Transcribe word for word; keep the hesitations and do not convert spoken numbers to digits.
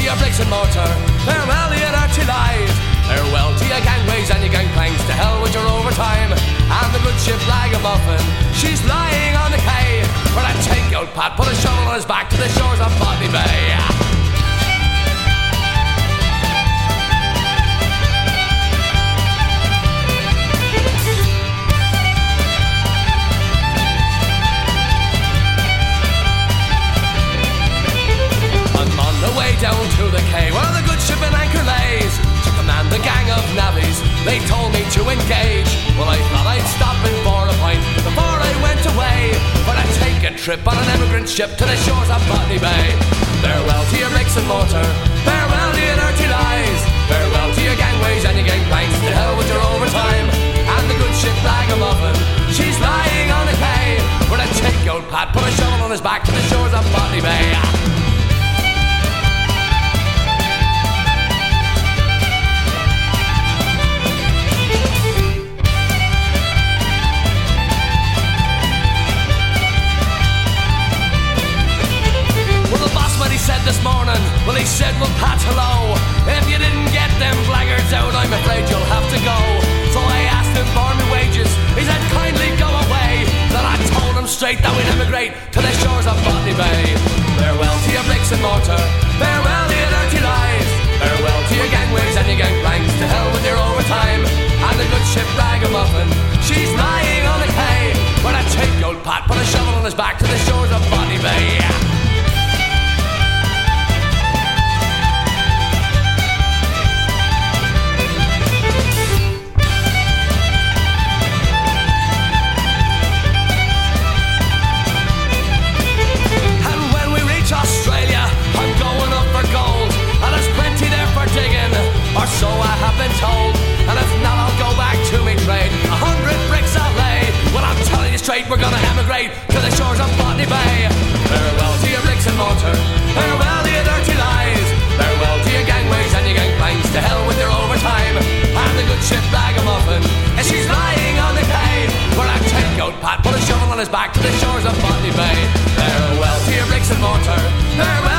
your bricks and mortar. Farewell to your dirty lies. Farewell to your gangways and your gangplanks. To hell with your overtime. And the good ship Ragamuffin, she's lying on the quay. Where I take out Pat, put a shovel on his back to the shores of Botany Bay. Down to the quay where the good ship and anchor lays, to command the gang of navvies, they told me to engage. Well, I thought I'd stop in for a pint before I went away, but I'd take a trip on an emigrant ship to the shores of Botany Bay. Farewell to your bricks and mortar, farewell to your dirty lies, farewell to your gangways and your gangplanks. To hell with your overtime and the good ship Ragamuffin, she's lying on the quay. Where I'd take out Pat, put a shovel on his back to the shores of Botany Bay. Said this morning, well he said, well Pat, hello, if you didn't get them blackguards out, I'm afraid you'll have to go. So I asked him for my wages, he said kindly go away. Then I told him straight that we'd emigrate to the shores of Botany Bay. Farewell to your bricks and mortar, farewell to your dirty lies, farewell to your gangways and your gangplanks. To hell with your overtime and the good ship Ragamuffin, she's lying on the quay. When I take old Pat, put a shovel on his back to the shores of Botany Bay. Or so I have been told, and if not I'll go back to me trade. A hundred bricks I'll lay. Well, I'm telling you straight, we're gonna emigrate to the shores of Botany Bay. Farewell to your bricks and mortar, farewell to your dirty lies, farewell to your gangways and your gangplanks. To hell with your overtime and the good ship Ragamuffin, and she's lying on the quay. Where I take out Pat, put a shovel on his back to the shores of Botany Bay. Farewell to your bricks and mortar, farewell